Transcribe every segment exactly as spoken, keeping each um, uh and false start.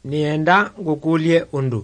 nienda ngukulie undu.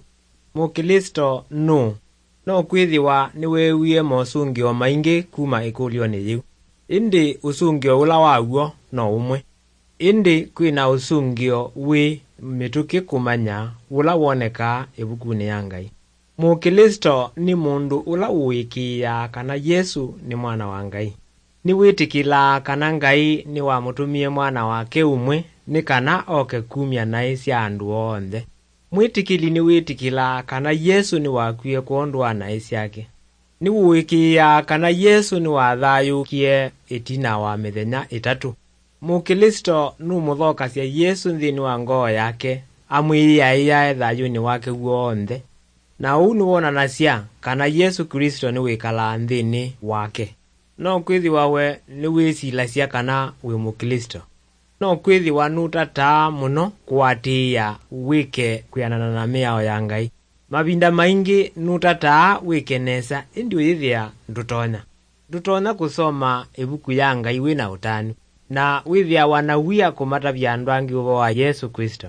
Mukristo no no kwithiwa niwewie mosungio maingi kuma ikulioni yiu. Indi usungio ula wawuo no umwe. Indi kwina usungio wi mituki kumanya ula woneka ibukuni ya Ngai. Mukristo ni mundu ula uwikia kana Yesu ni mwana wa Ngai. Ni witikila kana Ngai ni wamutumie mwana wake umwe ni kana oke kumya nai cia andu onthe. Mwitikili ni witikila kana Yesu ni wakuye kuondwa nai ciake. Ni wikia kana Yesu ni wathayukie itina wa mithenya itatu. Mukristo nu muthokasya Yesu nthini wa ngoo yake amwiya iya thayuni wake wonthe. Na uu ni wonanasya kana Yesu Kristo ni wikala nthini wake. No kwithiwa we ni wisilasya kana wi mukristo. No kwithiwa nutataa muno kuatiia wike kwianana na miao ya Ngai. Mabinda maingi nutataa wikenesa indi withia ndutonya. Ndutonya kusoma ibuku ya Ngai wina utani. Na withia wanawia kumatavya andu angi uvo wa Yesu Kristo.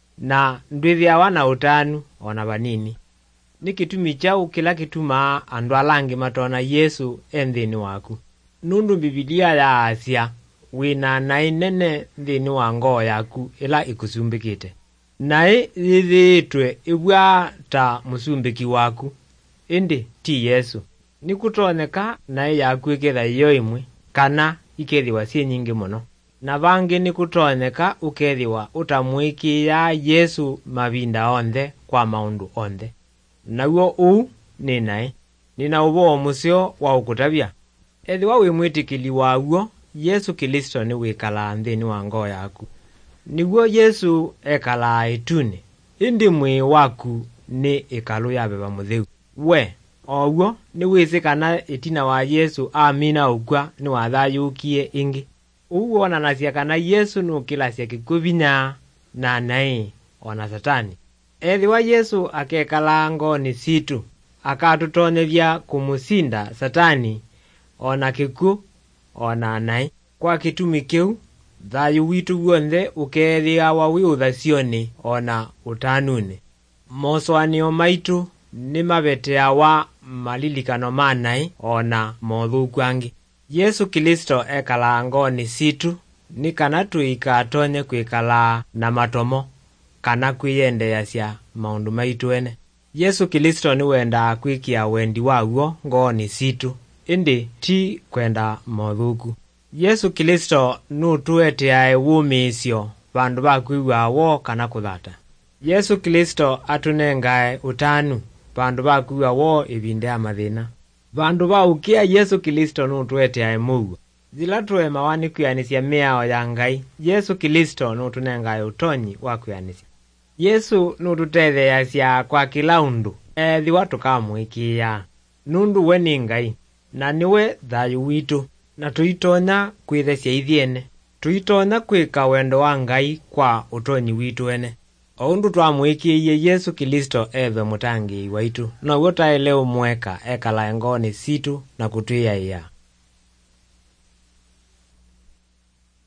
Na ndwithia wana utanu ona vanini. Ni kitumi chau kila kituma andu alangi matona Yesu enthini waku. Nundu Biblia ya asya wina nai nene nthini wa ngoo yaku ila ikusumbikite. Nai yithiitwe ibwa ta musumbiki waku. Indi ti Yesu. Ni kutonyeka nai yaku ikitha iyo imwe kana ikethiwa sie nyingi muno. Na vangi ni kutonyeka ukethiwa utamwikia Yesu mavinda onthe kwa maundu onthe. Nauo uu ni nai. Nina uvo musio wa ukutavya. Ethiwa wi mwitikili wawuo, Yesu Kristo ni wikala nthini wa ngoo yaku. Niguo Yesu ekala ituni. Indi mwi waku ni ikalu ya beba mutheu. We, oguo ni wisikana itina wa Yesu amina ukwa ni wathayukie ingi. Uu wonanasya kana Yesu nukilasya kikuvinya na nai ona Satani. Ethiwa Yesu akekala ngoni situ akatutonyevya kumusinda Satani ona kiku ona nai. Kwa kitumi kiu thayu witu wonthe ukethia wa wi uthacioni ona utanuni. Moswanio maitu ni mabetea wa malilikano manai ona mothuku angi. Yesu Kristo ekala ngoni situ ni kana tuikatonye kwikala na matomo kana kwiyendeasya maundu maitu ene. Yesu Kristo ni wenda kwikia wendi wawuo ngoni situ indi ti kwenda mothuku. Yesu Kristo nutueteae wumisyo vandu va kwiwa wo kana kuthata. Yesu Kristo atunengae utanu vandu va kwiwa wo ivinde ya mathina. Vandu va ukia Yesu Kristo nutueteae muwa. Zila tuwe mawani kwianisya miao ya Ngai, Yesu Kristo nutunengae utonyi wa kwianisya. Yesu nututetheasya kwa kila undu ethiwa tukamwikia. Nundu we ni Ngai na niwe thayu witu. Na tuitonya kwithesya ithiene. Tuitonya kwika wendo wa Ngai kwa utonyi witu ene. O undu twamwikiie Yesu Kristo ethwe mutangi waitu. Na uo taile umweka ekala ngoni situ na kutwiaia.